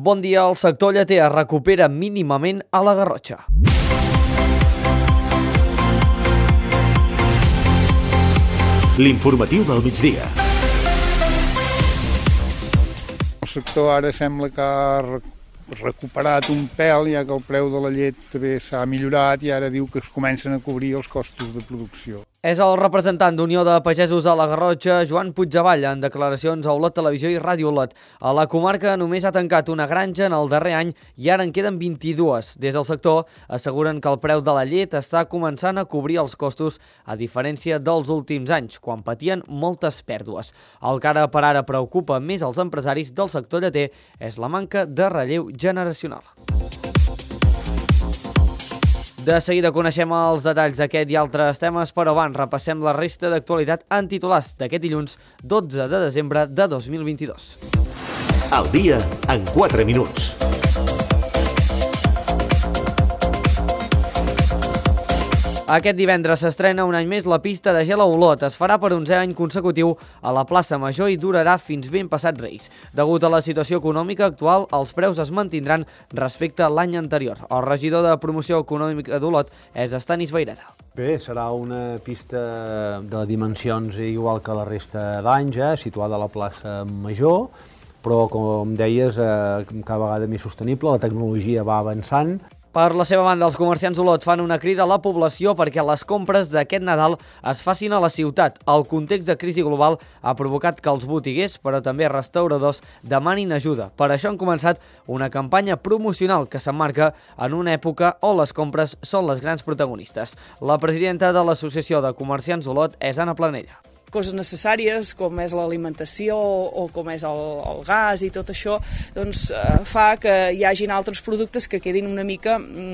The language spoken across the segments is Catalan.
Bon dia, el sector lleter es recupera mínimament a la Garrotxa. L'informatiu del migdia. El sector ara sembla que ha recuperat un pèl, ja que el preu de la llet també s'ha millorat i ara diu que es comencen a cobrir els costos de producció. És el representant d'Unió de Pagesos a la Garrotxa, Joan Puigdevall, en declaracions a Olot Televisió i Ràdio Olot. A la comarca només ha tancat una granja en el darrer any i ara en queden 22. Des del sector asseguren que el preu de la llet està començant a cobrir els costos, a diferència dels últims anys, quan patien moltes pèrdues. El que ara per ara preocupa més els empresaris del sector lleter és la manca de relleu generacional. De seguida coneixem els detalls d'aquest i altres temes, però abans repassem la resta d'actualitat en titulars d'aquest dilluns 12 de desembre de 2022. El dia en 4 minuts. Aquest divendres s'estrena un any més la pista de gel a Olot. Es farà per 11è any consecutiu a la plaça Major i durarà fins ben passat Reis. Degut a la situació econòmica actual, els preus es mantindran respecte a l'any anterior. El regidor de Promoció Econòmica d'Olot és Estanis Vaireda. Bé, serà una pista de dimensions igual que la resta d'anys, situada a la plaça Major, però, com deies, cada vegada més sostenible, la tecnologia va avançant. Per la seva banda, els comerciants d'Olot fan una crida a la població perquè les compres d'aquest Nadal es facin a la ciutat. El context de crisi global ha provocat que els botiguers, però també restauradors, demanin ajuda. Per això han començat una campanya promocional que s'emmarca en una època on les compres són les grans protagonistes. La presidenta de l'Associació de Comerciants d'Olot és Anna Planella. Coses necessàries, com és l'alimentació o com és el gas i tot això, doncs fa que hi hagin altres productes que quedin una mica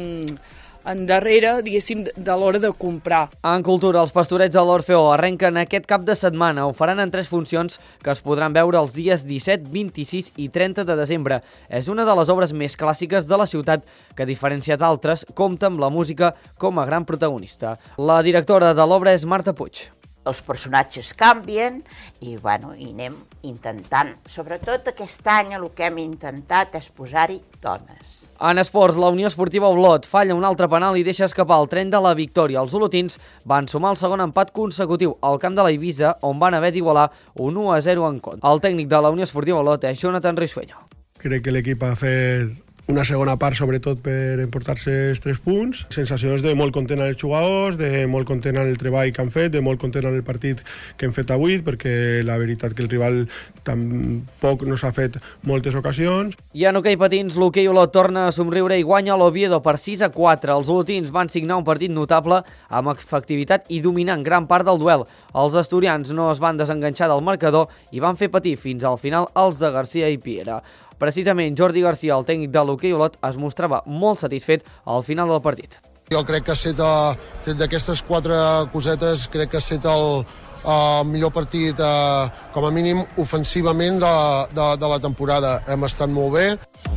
endarrere, diguéssim, de l'hora de comprar. En cultura, els Pastorets de l'Orfeó arrenquen aquest cap de setmana. Ho faran en 3 funcions que es podran veure els dies 17, 26 i 30 de desembre. És una de les obres més clàssiques de la ciutat que, diferenciat d'altres, compta amb la música com a gran protagonista. La directora de l'obra és Marta Puig. Els personatges canvien i anem intentant, sobretot aquest any el que hem intentat és posar-hi dones. En esports, la Unió Esportiva Olot falla un altre penal i deixa escapar el tren de la victòria. Els olotins van sumar el segon empat consecutiu al camp de la Eivissa, on van haver d'igualar un 1-0 en contra. El tècnic de la Unió Esportiva Olot és Jonathan Risueño. Crec que l'equip ha fet una segona part, sobretot per emportar-se els 3 punts. Sensacions de molt content als jugadors, de molt content amb el treball que han fet, de molt content amb el partit que hem fet avui, perquè la veritat que el rival tampoc no s'ha fet moltes ocasions. I en hoquei patins, l'hoquei Olot torna a somriure i guanya l'Oviedo per 6-4. Els olotins van signar un partit notable amb efectivitat i dominant gran part del duel. Els asturians no es van desenganxar del marcador i van fer patir fins al final els de Garcia i Piera. Precisament, Jordi Garcia, el tècnic de l'hoquei Olot, es mostrava molt satisfet al final del partit. Jo crec que ha estat, tret d'aquestes 4 cosetes, crec que ha estat el millor partit, com a mínim, ofensivament de la temporada. Hem estat molt bé.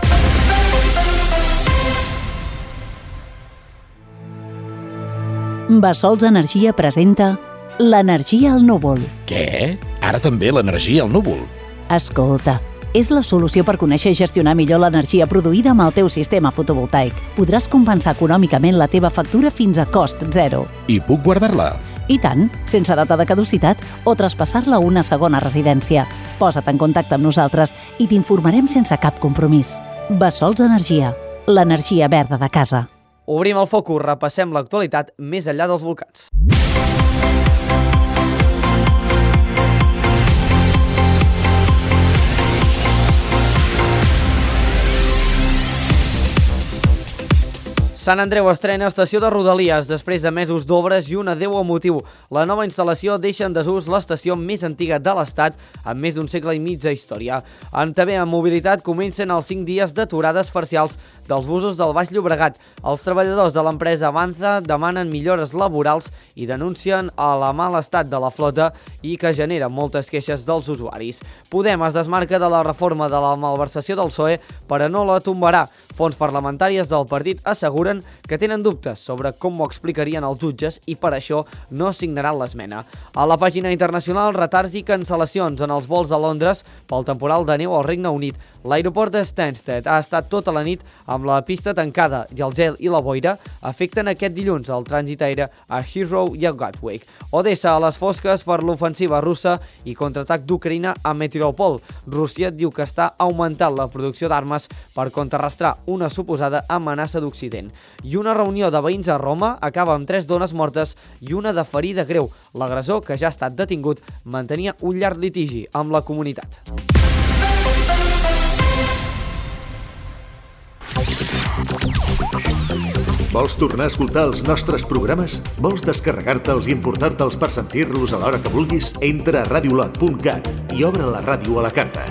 Bassols Energia presenta l'energia al núvol. Què? Ara també l'energia al núvol? Escolta, és la solució per conèixer i gestionar millor l'energia produïda amb el teu sistema fotovoltaic. Podràs compensar econòmicament la teva factura fins a cost zero. I puc guardar-la? I tant, sense data de caducitat o traspassar-la a una segona residència. Posa't en contacte amb nosaltres i t'informarem sense cap compromís. Bassols Energia, l'energia verda de casa. Obrim el focus, repassem l'actualitat més enllà dels volcans. Sant Andreu estrena estació de Rodalies després de mesos d'obres i un adeu emotiu. La nova instal·lació deixa en desús l'estació més antiga de l'Estat amb més d'un segle i mig de història. També en mobilitat comencen els 5 dies d'aturades parcials dels busos del Baix Llobregat. Els treballadors de l'empresa Avanza demanen millores laborals i denuncien el mal estat de la flota i que genera moltes queixes dels usuaris. Podem es desmarca de la reforma de la malversació del PSOE, però no la tombarà. Fonts parlamentàries del partit asseguren expliquen que tenen dubtes sobre com ho explicarien els jutges i per això no signaran l'esmena. A la pàgina internacional, retards i cancel·lacions en els vols a Londres pel temporal de neu al Regne Unit. L'aeroport de Stansted ha estat tota la nit amb la pista tancada i el gel i la boira afecten aquest dilluns el trànsit aeri a Heathrow i a Gatwick. Odessa a les fosques per l'ofensiva russa i contraatac d'Ucraïna a Meteoropol. Rússia diu que està augmentant la producció d'armes per contrarrestar una suposada amenaça d'Occident. I una reunió de veïns a Roma acaba amb 3 dones mortes i una de ferida greu. L'agressor, que ja ha estat detingut, mantenia un llarg litigi amb la comunitat. Vols tornar a escoltar els nostres programes? Vols descarregar-te'ls i emportar-te'ls per sentir-los a l'hora que vulguis? Entra a radiolot.cat i obre la ràdio a la carta.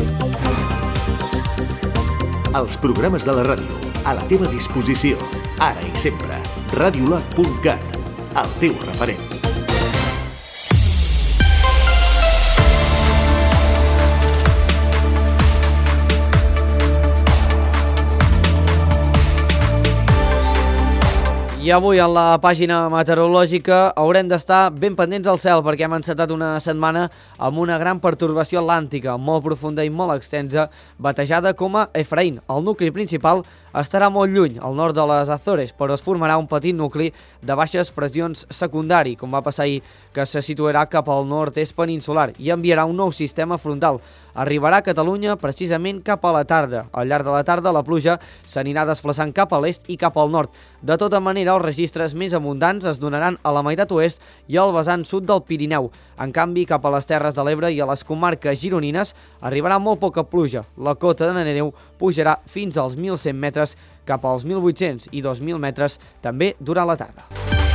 Els programes de la ràdio, a la teva disposició, ara i sempre. Radiolot.cat, el teu referent. I avui a la pàgina meteorològica haurem d'estar ben pendents al cel perquè hem encetat una setmana amb una gran pertorbació atlàntica molt profunda i molt extensa, batejada com a Efraín. El nucli principal estarà molt lluny, al nord de les Azores, però es formarà un petit nucli de baixes pressions secundari, com va passar ahir, que se situarà cap al nord-est peninsular i enviarà un nou sistema frontal. Arribarà a Catalunya precisament cap a la tarda. Al llarg de la tarda la pluja s'anirà desplaçant cap a l'est i cap al nord. De tota manera, els registres més abundants es donaran a la meitat oest i al vessant sud del Pirineu. En canvi, cap a les Terres de l'Ebre i a les comarques gironines arribarà molt poca pluja. La cota de neu pujarà fins als 1.100 metres, cap als 1.800 i 2.000 metres també durant la tarda.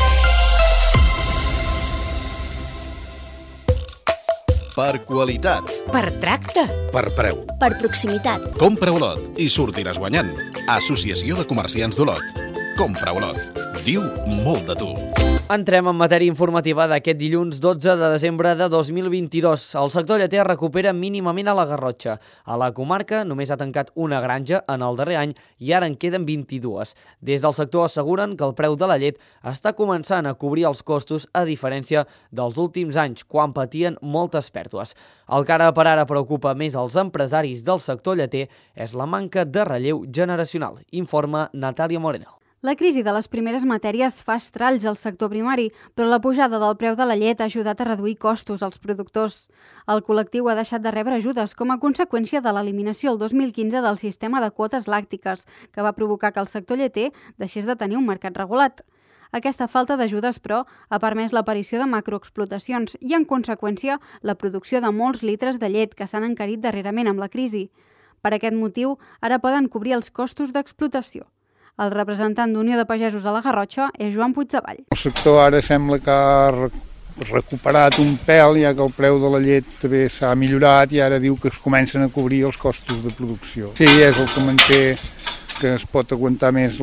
Per qualitat. Per tracte. Per preu. Per proximitat. Compra Olot i sortiràs guanyant. Associació de Comerciants d'Olot. Compra Olot. Diu molt de tu. Entrem en matèria informativa d'aquest dilluns 12 de desembre de 2022. El sector lleter recupera mínimament a la Garrotxa. A la comarca només ha tancat una granja en el darrer any i ara en queden 22. Des del sector asseguren que el preu de la llet està començant a cobrir els costos a diferència dels últims anys, quan patien moltes pèrdues. El que ara per ara preocupa més als empresaris del sector lleter és la manca de relleu generacional, informa Natàlia Moreno. La crisi de les primeres matèries fa estralls al sector primari, però la pujada del preu de la llet ha ajudat a reduir costos als productors. El col·lectiu ha deixat de rebre ajudes com a conseqüència de l'eliminació el 2015 del sistema de quotes làctiques, que va provocar que el sector lleter deixés de tenir un mercat regulat. Aquesta falta d'ajudes, però, ha permès l'aparició de macroexplotacions i, en conseqüència, la producció de molts litres de llet que s'han encarit darrerament amb la crisi. Per aquest motiu, ara poden cobrir els costos d'explotació. El representant d'Unió de Pagesos a la Garrotxa és Joan Puigdevall. El sector ara sembla que ha recuperat un pèl, ja que el preu de la llet també s'ha millorat i ara diu que es comencen a cobrir els costos de producció. Sí, és el que manté que es pot aguantar més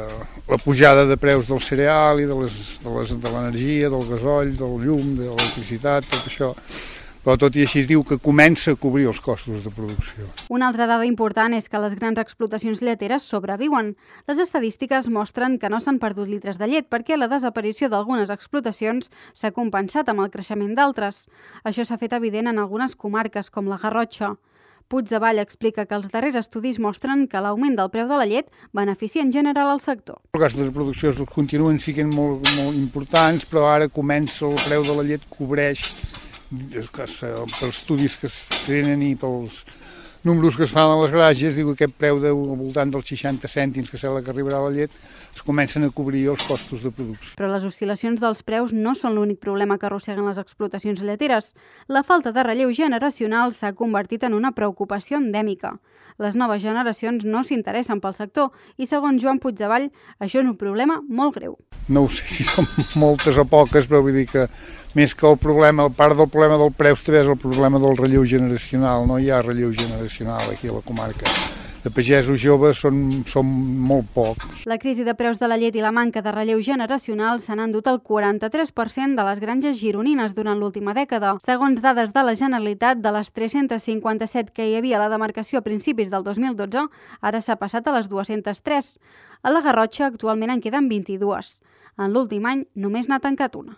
la pujada de preus del cereal i de l'energia, del gasoll, del llum, de l'electricitat, tot això. Però tot i així es diu que comença a cobrir els costos de producció. Una altra dada important és que les grans explotacions lleteres sobreviuen. Les estadístiques mostren que no s'han perdut litres de llet perquè la desaparició d'algunes explotacions s'ha compensat amb el creixement d'altres. Això s'ha fet evident en algunes comarques com la Garrotxa. Puigdevall explica que els darrers estudis mostren que l'augment del preu de la llet beneficia en general al sector. Els costos de producció continuen sent molt importants, però ara comença el preu de la llet cobreix pels estudis que es tenen i pels números que es fan a les granges, diu que aquest preu al voltant dels 60 cèntims que sembla que arribarà la llet es comencen a cobrir els costos de producció. Però les oscil·lacions dels preus no són l'únic problema que arrosseguen les explotacions lleteres. La falta de relleu generacional s'ha convertit en una preocupació endèmica. Les noves generacions no s'interessen pel sector i, segons Joan Puigdevall, això és un problema molt greu. No ho sé si són moltes o poques, però vull dir que més que el problema, part del problema del preu també és el problema del relleu generacional. No hi ha relleu generacional aquí a la comarca. de pagesos joves són molt pocs. La crisi de preus de la llet i la manca de relleu generacional s'han endut el 43% de les granges gironines durant l'última dècada. Segons dades de la Generalitat, de les 357 que hi havia a la demarcació a principis del 2012, ara s'ha passat a les 203. A la Garrotxa actualment en queden 22. En l'últim any només n'ha tancat una.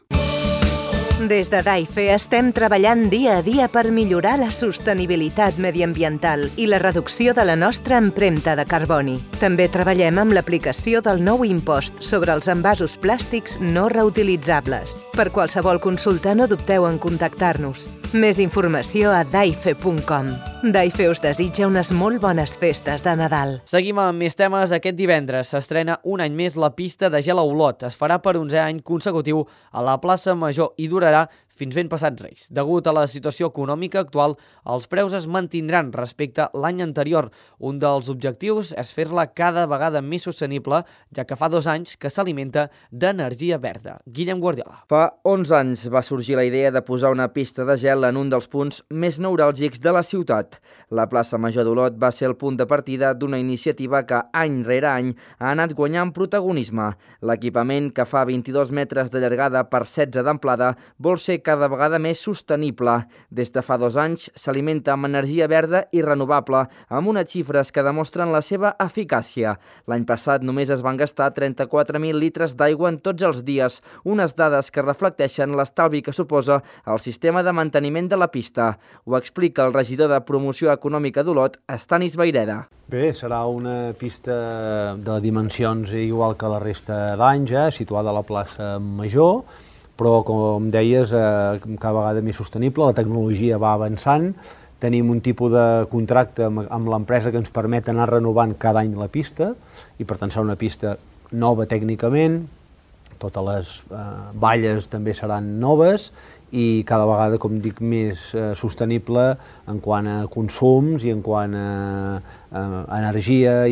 Des de DAIFE estem treballant dia a dia per millorar la sostenibilitat mediambiental i la reducció de la nostra empremta de carboni. També treballem amb l'aplicació del nou impost sobre els envasos plàstics no reutilitzables. Per qualsevol consulta no dubteu en contactar-nos. Més informació a daife.com. DAIFE us desitja unes molt bones festes de Nadal. Seguim amb més temes. Aquest divendres s'estrena un any més la pista de gel a Olot. Es farà per 11è any consecutiu a la plaça Major i durarà fins ben passats Reis. Degut a la situació econòmica actual, els preus es mantindran respecte a l'any anterior. Un dels objectius és fer-la cada vegada més sostenible, ja que fa 2 anys que s'alimenta d'energia verda. Guillem Guardiola. Fa 11 anys va sorgir la idea de posar una pista de gel en un dels punts més neuràlgics de la ciutat. La plaça Major d'Olot va ser el punt de partida d'una iniciativa que any rere any ha anat guanyant protagonisme. L'equipament, que fa 22 metres de llargada per 16 d'amplada, vol ser cada vegada més sostenible. Des de fa 2 anys s'alimenta amb energia verda i renovable, amb unes xifres que demostren la seva eficàcia. L'any passat només es van gastar 34.000 litres d'aigua en tots els dies, unes dades que reflecteixen l'estalvi que suposa el sistema de manteniment de la pista. Ho explica el regidor de Promoció Econòmica d'Olot, Estanis Vayreda. Bé, serà una pista de dimensions igual que la resta d'anys, situada a la plaça Major, però, com deies, cada vegada més sostenible. La tecnologia va avançant, tenim un tipus de contracte amb l'empresa que ens permet anar renovant cada any la pista, i per tant serà una pista nova tècnicament, totes les valles també seran noves, i cada vegada, com dic, més sostenible en quant a consums i en quant a energia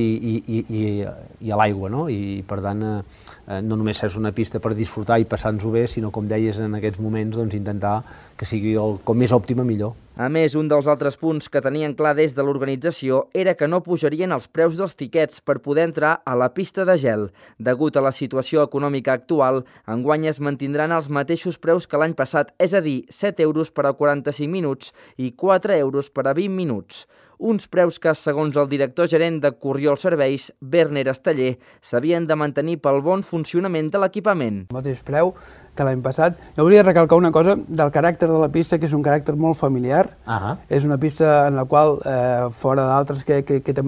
i a l'aigua, no? I per tant, no només és una pista per disfrutar i passar-nos-ho bé, sinó, com deies, en aquests moments intentar que sigui com més òptima millor. A més, un dels altres punts que tenien clar des de l'organització era que no pujarien els preus dels tiquets per poder entrar a la pista de gel. Degut a la situació econòmica actual, enguany es mantindran els mateixos preus que l'any passat, és a dir, 7 euros per a 45 minuts i 4 euros per a 20 minuts. Uns preus que, segons el director gerent de Corriol Serveis, Werner Esteller, s'havien de mantenir pel bon funcionament de l'equipament. El mateix preu que l'any passat. Jo volia recalcar una cosa del caràcter de la pista, que és un caràcter molt familiar. És una pista en la qual, fora d'altres que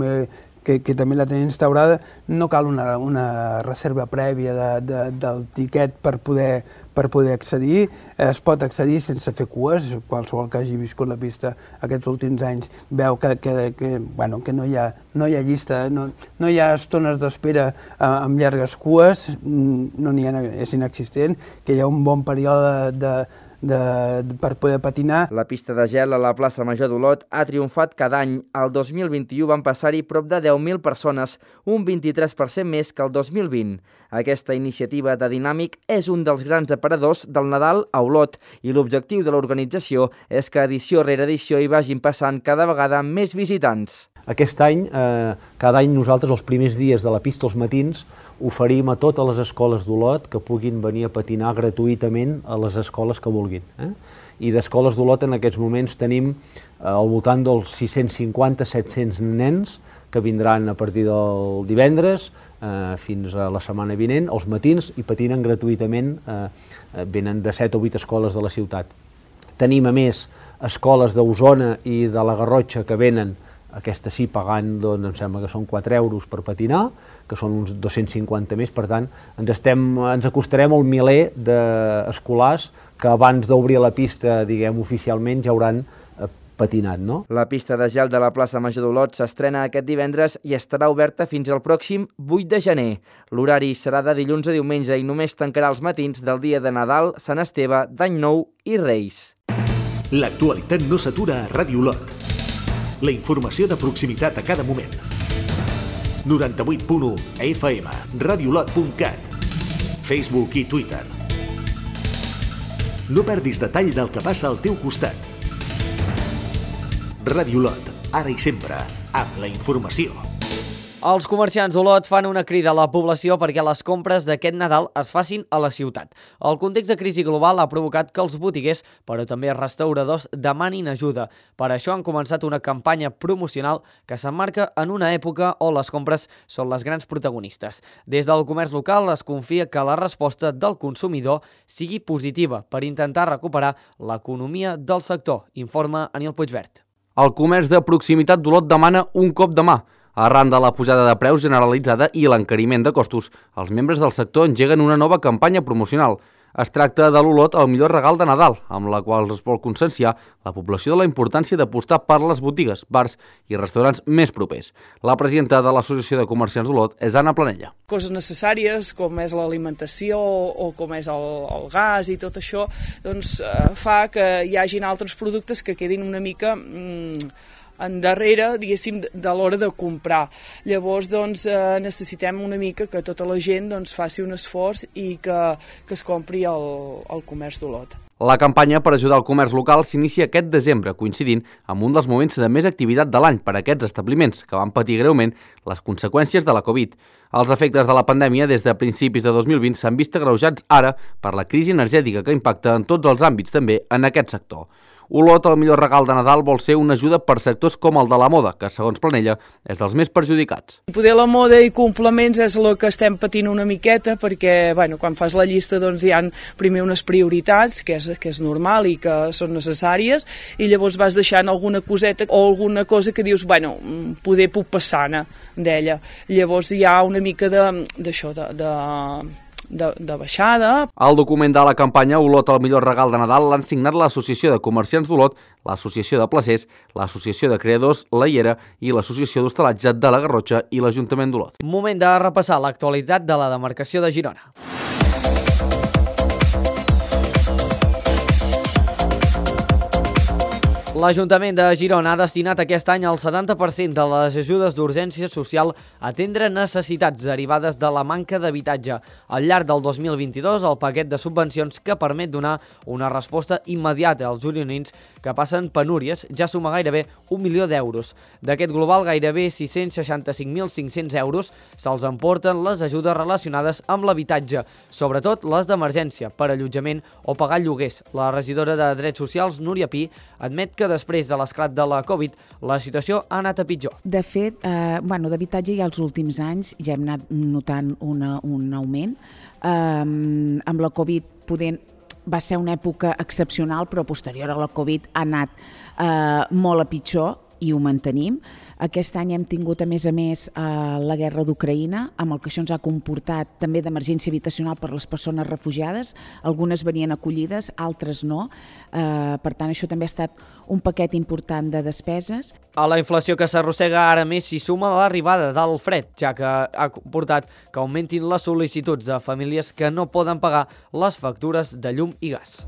també la tenen instaurada, no cal una reserva prèvia del tiquet per poder accedir. Es pot accedir sense fer cues. Qualsevol que hagi viscut la pista aquests últims anys veu que no hi ha llista, no hi ha estones d'espera amb llargues cues, no n'hi ha, és inexistent, que hi ha un bon període per poder patinar. La pista de gel a la plaça Major d'Olot ha triomfat cada any. El 2021 van passar-hi prop de 10.000 persones, un 23% més que el 2020. Aquesta iniciativa de Dinàmic és un dels grans aparadors del Nadal a Olot, i l'objectiu de l'organització és que edició rere edició hi vagin passant cada vegada més visitants. Aquest any, cada any nosaltres, els primers dies de la pista, els matins, oferim a totes les escoles d'Olot que puguin venir a patinar gratuïtament a les escoles que vulguin. I d'escoles d'Olot en aquests moments tenim al voltant dels 650-700 nens que vindran a partir del divendres fins a la setmana vinent, els matins, i patinen gratuïtament, venen de 7 o 8 escoles de la ciutat. Tenim, a més, escoles d'Osona i de la Garrotxa que venen, aquesta sí, pagant, doncs, em sembla que són 4 euros per patinar, que són uns 250 més, per tant, ens acostarem al miler d'escolars que abans d'obrir la pista, diguem, oficialment, ja hauran patinat, no? La pista de gel de la plaça Major d'Olot s'estrena aquest divendres i estarà oberta fins al pròxim 8 de gener. L'horari serà de dilluns a diumenge i només tancarà els matins del dia de Nadal, Sant Esteve, d'Any Nou i Reis. L'actualitat no s'atura a Ràdio Olot. La informació de proximitat a cada moment. 98.1 FM, radiolot.cat, Facebook i Twitter. No perdis detall del que passa al teu costat. Ràdio Olot, ara i sempre, amb la informació. Els comerciants d'Olot fan una crida a la població perquè les compres d'aquest Nadal es facin a la ciutat. El context de crisi global ha provocat que els botiguers, però també restauradors, demanin ajuda. Per això han començat una campanya promocional que s'emmarca en una època on les compres són les grans protagonistes. Des del comerç local es confia que la resposta del consumidor sigui positiva per intentar recuperar l'economia del sector, informa Aniel Puigvert. El comerç de proximitat d'Olot demana un cop de mà. Arran de la pujada de preus generalitzada i l'encariment de costos, els membres del sector engeguen una nova campanya promocional. Es tracta de l'Olot el millor regal de Nadal, amb la qual es vol conscienciar la població de la importància d'apostar per les botigues, bars i restaurants més propers. La presidenta de l'Associació de Comerciants d'Olot és Anna Planella. Coses necessàries com és l'alimentació o com és el gas i tot això, doncs fa que hi hagin altres productes que quedin una mica endarrere, diguéssim, de l'hora de comprar. Llavors, doncs, necessitem una mica que tota la gent faci un esforç i que es compri el comerç d'Olot. La campanya per ajudar el comerç local s'inicia aquest desembre, coincidint amb un dels moments de més activitat de l'any per a aquests establiments, que van patir greument les conseqüències de la Covid. Els efectes de la pandèmia des de principis de 2020 s'han vist agreujats ara per la crisi energètica que impacta en tots els àmbits, també en aquest sector. Olot, el millor regal de Nadal, vol ser una ajuda per sectors com el de la moda, que, segons Planella, és dels més perjudicats. Poder la moda i complements és el que estem patint una miqueta, perquè quan fas la llista hi ha primer unes prioritats, que és normal i que són necessàries, i llavors vas deixant alguna coseta o alguna cosa que dius, poder puc passar-ne d'ella. Llavors hi ha una mica d'això, de baixada. El document de la campanya Olot el millor regal de Nadal l'han signat l'Associació de Comerciants d'Olot, l'Associació de Placers, l'Associació de Creadors La Hiera i l'Associació d'Hostalatge de la Garrotxa i l'Ajuntament d'Olot. Moment de repassar l'actualitat de la demarcació de Girona. L'Ajuntament de Girona ha destinat aquest any el 70% de les ajudes d'urgència social a atendre necessitats derivades de la manca d'habitatge. Al llarg del 2022, el paquet de subvencions que permet donar una resposta immediata als gironins que passen penúries ja suma gairebé 1 milió d'euros. D'aquest global, gairebé 665.500 euros se'ls emporten les ajudes relacionades amb l'habitatge, sobretot les d'emergència, per allotjament o pagar lloguers. La regidora de Drets Socials, Núria Pi, admet que després de l'esclat de la Covid, la situació ha anat a pitjor. De fet, d'habitatge ja els últims anys ja hem anat notant un augment. Amb la Covid va ser una època excepcional, però posterior a la Covid ha anat molt a pitjor i ho mantenim. Aquest any hem tingut, a més, la guerra d'Ucraïna, amb el que això ens ha comportat també d'emergència habitacional per les persones refugiades. Algunes venien acollides, altres no. Per tant, això també ha estat un paquet important de despeses. A la inflació que s'arrossega ara més s'hi suma l'arribada del fred, ja que ha comportat que augmentin les sol·licituds de famílies que no poden pagar les factures de llum i gas.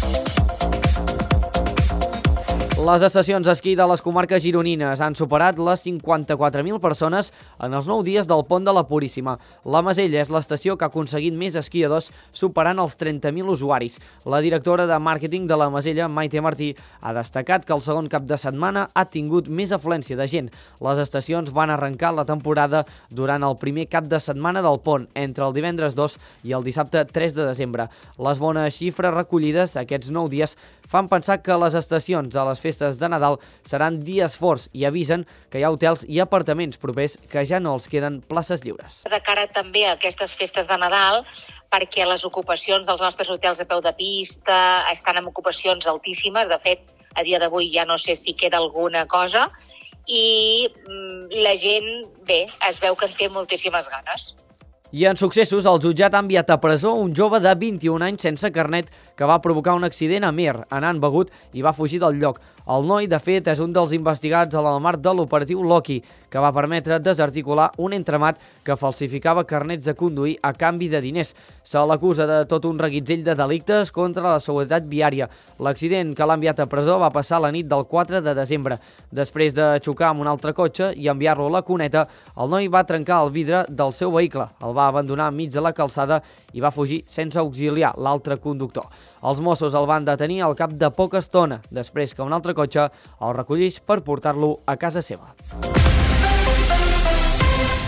Les estacions d'esquí de les comarques gironines han superat les 54.000 persones en els 9 dies del Pont de la Puríssima. La Masella és l'estació que ha aconseguit més esquiadors, superant els 30.000 usuaris. La directora de màrqueting de la Masella, Maite Martí, ha destacat que el segon cap de setmana ha tingut més afluència de gent. Les estacions van arrencar la temporada durant el primer cap de setmana del Pont, entre el divendres 2 i el dissabte 3 de desembre. Les bones xifres recollides aquests 9 dies fan pensar que les estacions a les festes de Nadal seran dies forts i avisen que hi ha hotels i apartaments propers que ja no els queden places lliures. De cara també a aquestes festes de Nadal, perquè les ocupacions dels nostres hotels a peu de pista estan en ocupacions altíssimes, de fet, a dia d'avui ja no sé si queda alguna cosa, i la gent, es veu que en té moltíssimes ganes. I en successos, el jutjat ha enviat a presó un jove de 21 anys sense carnet que va provocar un accident a Mir, anant begut, i va fugir del lloc. El noi, de fet, és un dels investigats en el marc de l'operatiu Loki, que va permetre desarticular un entramat que falsificava carnets de conduir a canvi de diners. Se l'acusa de tot un reguitzell de delictes contra la seguretat viària. L'accident que l'ha enviat a presó va passar la nit del 4 de desembre. Després de xocar amb un altre cotxe i enviar-lo a la cuneta, el noi va trencar el vidre del seu vehicle, el va abandonar enmig de la calçada i va fugir sense auxiliar l'altre conductor. Els Mossos el van detenir al cap de poca estona, després que un altre cotxe el recollís per portar-lo a casa seva.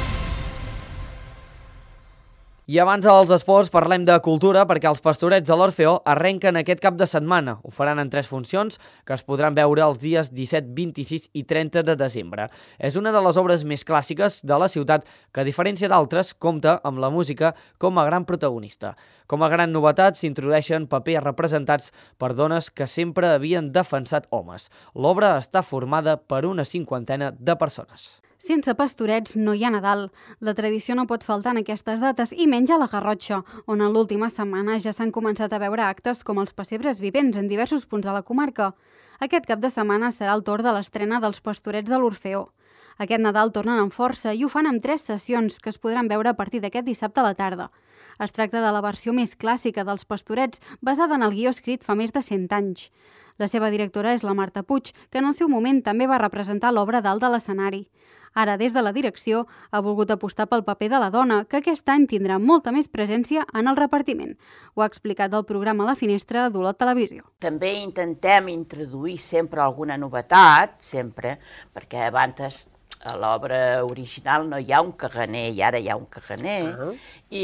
I abans dels esports parlem de cultura perquè els Pastorets de l'Orfeó arrenquen aquest cap de setmana. Ho faran en 3 funcions que es podran veure els dies 17, 26 i 30 de desembre. És una de les obres més clàssiques de la ciutat que, a diferència d'altres, compta amb la música com a gran protagonista. Com a gran novetat s'introdueixen papers representats per dones que sempre havien defensat homes. L'obra està formada per una 50 de persones. Sense Pastorets no hi ha Nadal. La tradició no pot faltar en aquestes dates i menys a la Garrotxa, on en l'última setmana ja s'han començat a veure actes com els pessebres vivents en diversos punts de la comarca. Aquest cap de setmana serà el torn de l'estrena dels Pastorets de l'Orfeó. Aquest Nadal tornen amb força i ho fan amb 3 sessions que es podran veure a partir d'aquest dissabte a la tarda. Es tracta de la versió més clàssica dels Pastorets, basada en el guió escrit fa més de 100 anys. La seva directora és la Marta Puig, que en el seu moment també va representar l'obra dalt de l'escenari. Ara, des de la direcció, ha volgut apostar pel paper de la dona, que aquest any tindrà molta més presència en el repartiment. Ho ha explicat el programa La Finestra d'Olot Televisió. També intentem introduir sempre alguna novetat, sempre, perquè abans a l'obra original no hi ha un caganer i ara hi ha un caganer.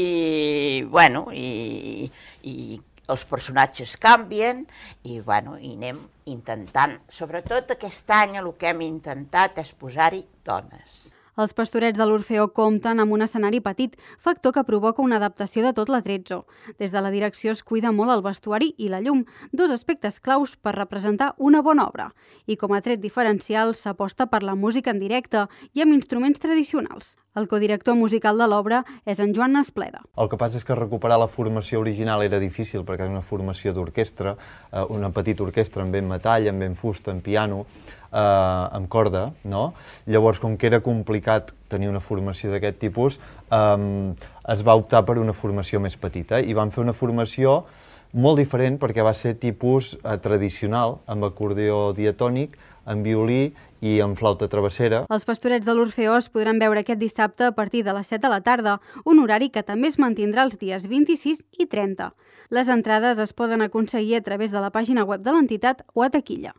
I els personatges canvien i anem intentant. Sobretot aquest any el que hem intentat és posar-hi dones. Els Pastorets de l'Orfeó compten amb un escenari petit, factor que provoca una adaptació de tot l'atrezzo. Des de la direcció es cuida molt el vestuari i la llum, 2 aspectes claus per representar una bona obra. I com a tret diferencial s'aposta per la música en directe i amb instruments tradicionals. El codirector musical de l'obra és en Joan Espleda. El que passa és que recuperar la formació original era difícil perquè és una formació d'orquestra, una petita orquestra amb vent metall, amb vent fusta, amb piano, amb corda, no? Llavors, com que era complicat tenir una formació d'aquest tipus, es va optar per una formació més petita i van fer una formació molt diferent perquè va ser tipus tradicional, amb acordió diatònic, amb violí i amb flauta travessera. Els Pastorets de l'Orfeó es podran veure aquest dissabte a partir de les 7 de la tarda, un horari que també es mantindrà els dies 26 i 30. Les entrades es poden aconseguir a través de la pàgina web de l'entitat o a taquilla.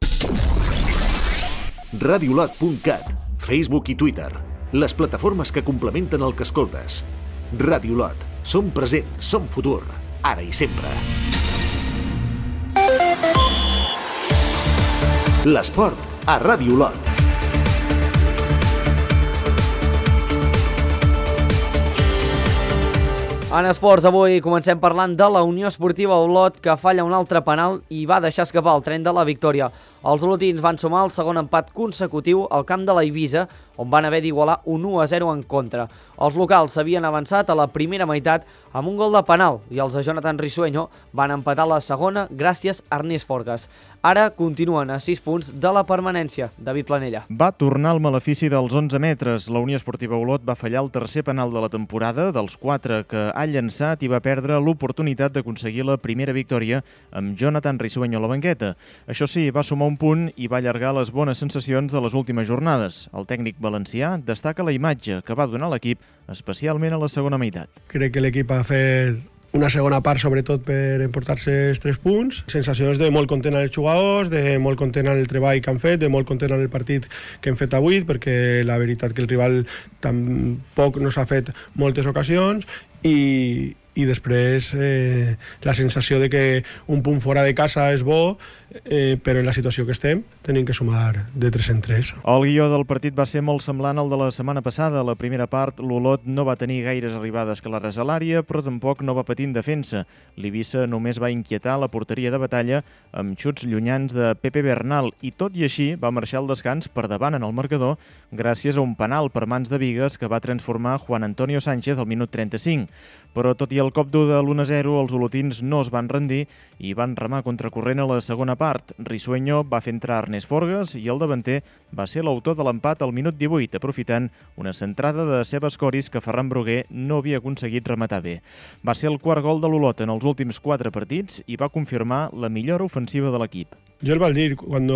Radiolot.cat, Facebook i Twitter, les plataformes que complementen el que escoltes. Radiolot, som present, som futur, ara i sempre. L'esport a Radiolot. En esports, avui comencem parlant de la Unió Esportiva Olot, que falla un altre penal i va deixar escapar el tren de la victòria. Els olotins van sumar el segon empat consecutiu al camp de la Eivissa, on van haver d'igualar un 1-0 en contra. Els locals s'havien avançat a la primera meitat amb un gol de penal i els de Jonathan Risueño van empatar la segona gràcies a Ernest Forgas. Ara continuen a 6 punts de la permanència. David Planella. Va tornar al malefici dels 11 metres. La Unió Esportiva Olot va fallar el tercer penal de la temporada, dels 4 que ha llançat, i va perdre l'oportunitat d'aconseguir la primera victòria amb Jonathan Risueño a la banqueta. Això sí, va sumar un punt i va allargar les bones sensacions de les últimes jornades. El tècnic valencià destaca la imatge que va donar l'equip, especialment a la segona meitat. Crec que l'equip ha fet una segona part, sobretot per emportar-se els 3 punts. Sensacions de molt content als jugadors, de molt content amb el treball que han fet, de molt content amb el partit que hem fet avui, perquè la veritat que el rival tampoc no s'ha fet moltes ocasions i després la sensació de que un punt fora de casa és bo, però en la situació que estem tenim que sumar de 3 en 3. El guió del partit va ser molt semblant al de la setmana passada. A la primera part, l'Olot no va tenir gaires arribades clares a l'àrea, però tampoc no va patir en defensa. L'Eivissa només va inquietar la porteria de batalla amb xuts llunyans de Pepe Bernal i tot i així va marxar al descans per davant en el marcador gràcies a un penal per mans de Bigues que va transformar Juan Antonio Sánchez al minut 35. Però tot i el cop dur de l'1-0, els olotins no es van rendir i van remar contracorrent a la segona part. Risueño va fer entrar Ernest Forgas i el davanter va ser l'autor de l'empat al minut 18, aprofitant una centrada de Sebas Coris que Ferran Bruguer no havia aconseguit rematar bé. Va ser el quart gol de l'Olot en els últims 4 partits i va confirmar la millora ofensiva de l'equip. Jo el vaig dir, quan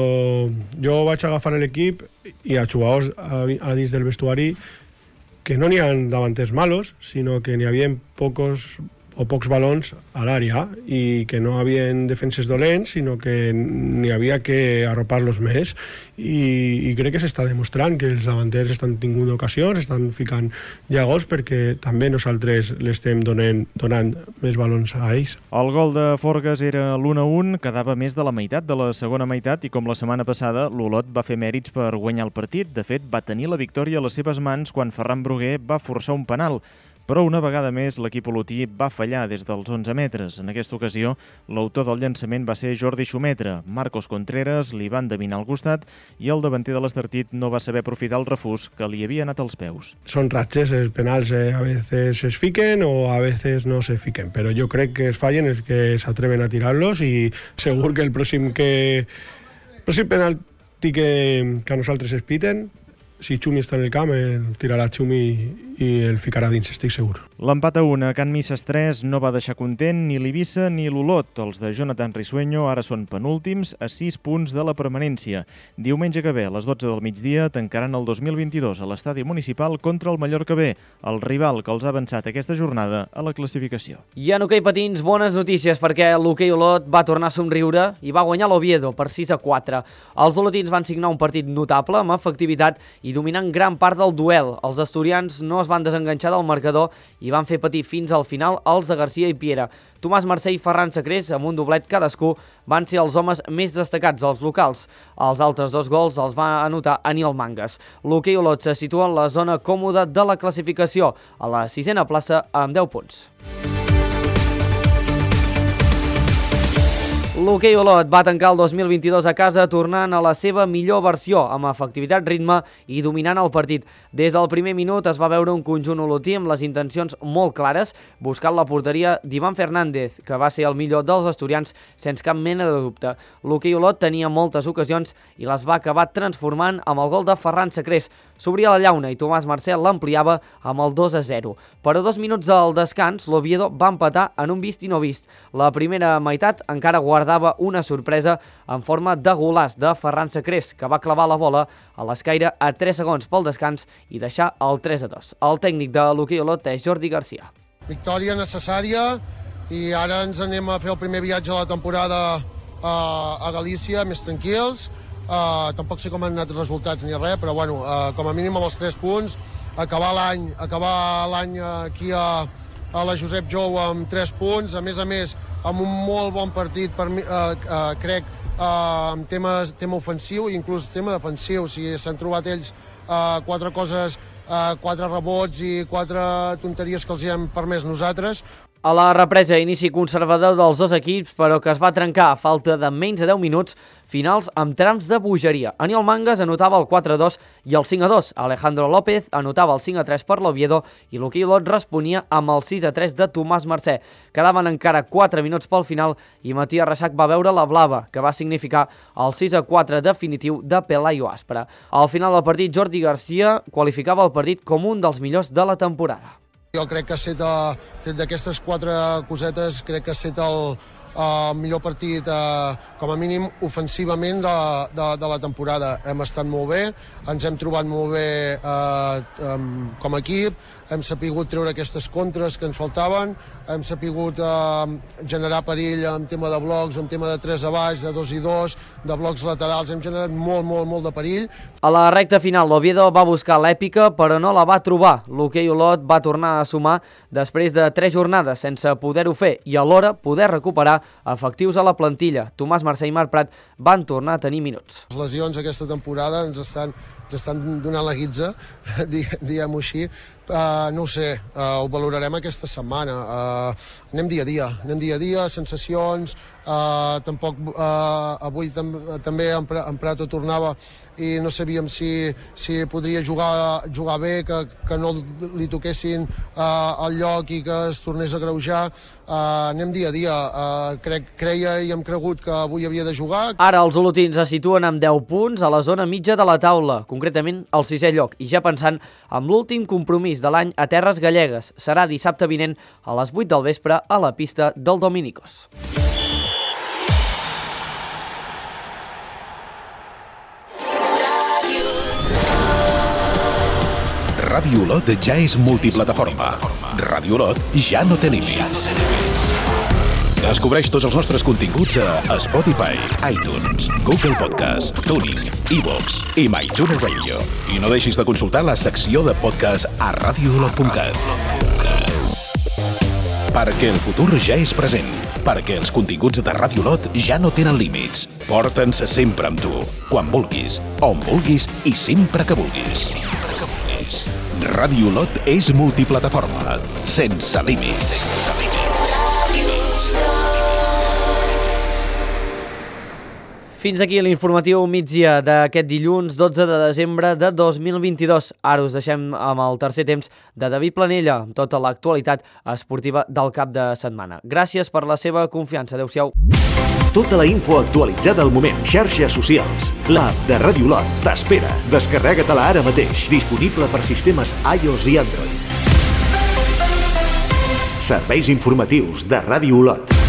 jo vaig agafar l'equip i a jugadors a dins del vestuari, que no n'hi ha davanters malos, sinó que n'hi havia o pocs balons a l'àrea i que no hi havia defenses dolents, sinó que n'hi havia que arropar-los més i crec que s'està demostrant que els davanters estan tinguent ocasions, estan ficant ja gols perquè també nosaltres l'estem donant més balons a ells. El gol de Forgues era l'1-1, quedava més de la meitat de la segona meitat i com la setmana passada l'Olot va fer mèrits per guanyar el partit. De fet, va tenir la victòria a les seves mans quan Ferran Bruguer va forçar un penal. Però una vegada més l'equip olotí va fallar des dels 11 metres. En aquesta ocasió, l'autor del llançament va ser Jordi Xumetre. Marcos Contreras li va endevinar al costat i el davanter de l'Estartit no va saber aprofitar el refús que li havia anat als peus. Són ratxes, els penals a veces es fiquen o a veces no se fiquen, però jo crec que es fallen els que s'atreven a tirar-los i segur que el pròxim penalti que a nosaltres es piten, si Xumi està en el camp, el tirarà Xumi i el ficarà dins, estic segur. L'empat a 1 a Can Misses 3 no va deixar content ni l'Eivissa ni l'Olot. Els de Jonathan Risueño ara són penúltims a 6 punts de la permanència. Diumenge que ve, a les 12 del migdia, tancaran el 2022 a l'estadi municipal contra el Mallorca B, el rival que els ha avançat aquesta jornada a la classificació. I en hoquei patins, bones notícies perquè l'hoquei Olot va tornar a somriure i va guanyar l'Oviedo per 6-4. Els olotins van signar un partit notable amb efectivitat i dominant gran part del duel. Els asturians no es van desenganxar del marcador i van fer patir fins al final els de Garcia i Piera. Tomàs Mercè i Ferran Sacrés, amb un doblet cadascú, van ser els homes més destacats dels locals. Els altres 2 gols els va anotar Aniol Mangas. L'hoquei Olot se situa en la zona còmoda de la classificació, a la 6a plaça amb 10 punts. L'hoquei Olot va tancar el 2022 a casa tornant a la seva millor versió, amb efectivitat, ritme i dominant el partit. Des del primer minut es va veure un conjunt olotí amb les intencions molt clares, buscant la porteria d'Ivan Fernández, que va ser el millor dels asturians sense cap mena de dubte. L'hoquei Olot tenia moltes ocasions i les va acabar transformant amb el gol de Ferran Sacrés. S'obria la llauna i Tomàs Mercè l'ampliava amb el 2-0. Però 2 minuts al descans, l'Oviedo va empatar en un vist i no vist. La primera meitat encara guardava una sorpresa en forma de golàs de Ferran Sacrés, que va clavar la bola a l'escaire a 3 segons pel descans i deixar el 3-2. El tècnic de l'hoquei Olot és Jordi Garcia. Victòria necessària i ara ens anem a fer el primer viatge de la temporada a Galícia, més tranquils. Tampoc sé com han anat els resultats ni res, però bueno, com a mínim amb els 3 punts, acabar l'any aquí a la Josep Jou amb 3 punts, a més, amb un molt bon partit, crec, en tema ofensiu i inclús tema defensiu. O sigui, s'han trobat ells 4 coses, 4 rebots i 4 tonteries que els hi hem permès nosaltres. A la represa, inici conservador dels 2 equips, però que es va trencar a falta de menys de 10 minuts, finals amb trams de bogeria. Aniol Mangas anotava el 4-2 i el 5-2. Alejandro López anotava el 5-3 per l'Oviedo i l'hoquei Olot responia amb el 6-3 de Tomàs Mercè. Quedaven encara 4 minuts pel final i Matías Reixac va veure la blava, que va significar el 6-4 definitiu de Pelayo Aspra. Al final del partit, Jordi Garcia qualificava el partit com un dels millors de la temporada. Jo crec que tret d'aquestes 4 cosetes, crec que ha estat el millor partit, com a mínim, ofensivament de la temporada. Hem estat molt bé, ens hem trobat molt bé com a equip, hem sapigut treure aquestes contres que ens faltaven, hem sapigut generar perill en tema de blocs, en tema de 3 a baix, de 2 i 2, de blocs laterals, hem generat molt de perill. A la recta final, l'Oviedo va buscar l'èpica, però no la va trobar. L'hoquei Olot va tornar a sumar després de 3 jornades sense poder-ho fer i alhora poder recuperar efectius a la plantilla. Tomàs Mercè i Marc Prat van tornar a tenir minuts. Les lesions aquesta temporada ens estan donant la guitza, diguem-ho així. No ho sé, ho valorarem aquesta setmana. Anem dia a dia, sensacions. Tampoc avui també en Prato tornava i no sabíem si podria jugar bé, que no li toquessin el lloc i que es tornés a greujar. Anem dia a dia. Creia i hem cregut que avui havia de jugar. Ara els olotins es situen amb 10 punts a la zona mitja de la taula, concretament al 6è lloc, i ja pensant amb l'últim compromís de l'any a Terres Gallegues. Serà dissabte vinent a les 8 del vespre a la pista del Dominicos. Ràdio Olot ja és multiplataforma. Ràdio Olot ja no té límits. Descobreix tots els nostres continguts a Spotify, iTunes, Google Podcast, TuneIn, iVoox i MyTuner Radio. I no deixis de consultar la secció de podcast a radioolot.cat. Perquè el futur ja és present. Perquè els continguts de Ràdio Olot ja no tenen límits. Porta'ns sempre amb tu, quan vulguis, on vulguis i sempre que vulguis. Ràdio Olot és multiplataforma, sense límits. Fins aquí l'informatiu migdia d'aquest dilluns 12 de desembre de 2022. Ara us deixem amb el tercer temps de David Planella, amb tota l'actualitat esportiva del cap de setmana. Gràcies per la seva confiança. Adéu-siau. Tota la info actualitzada al moment. Xarxes socials. L'app de Ràdio Olot t'espera. Descarrega-te-la ara mateix. Disponible per sistemes iOS i Android. Serveis informatius de Ràdio Olot.